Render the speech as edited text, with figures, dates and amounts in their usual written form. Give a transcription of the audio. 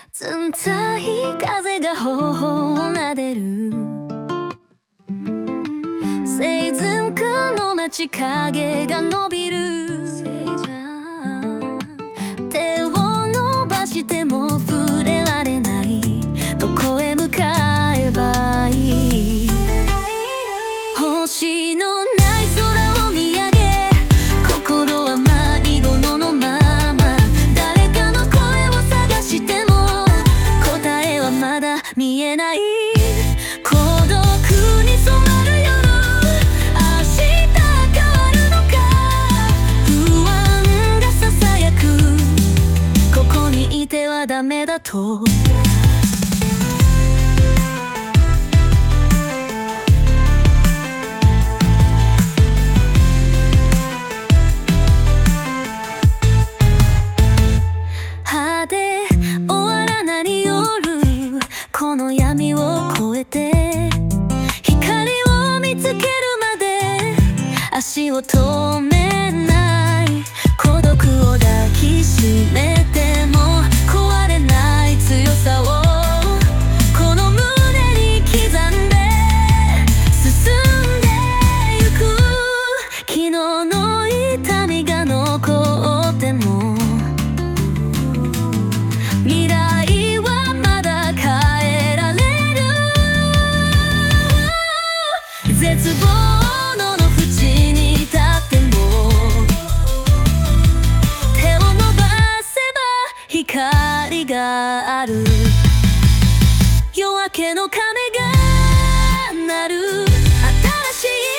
冷たい風が頬を撫でる静かの街影が伸びる手を伸ばしても触れられないどこへ向かえばいい星のない空を見上げ心は迷子のまま誰かの声を探しても答えはまだ見えない孤独に染まる夜明日変わるのか不安がささやくここにいてはダメだとこの闇を越えて光を見つけるまで足を止めない孤独を抱きしめても壊れない強さをこの胸に刻んで進んでゆく昨日の痛みが残っても未来はまだ絶望の淵に立っても手を伸ばせば光がある夜明けの鐘が鳴る新しい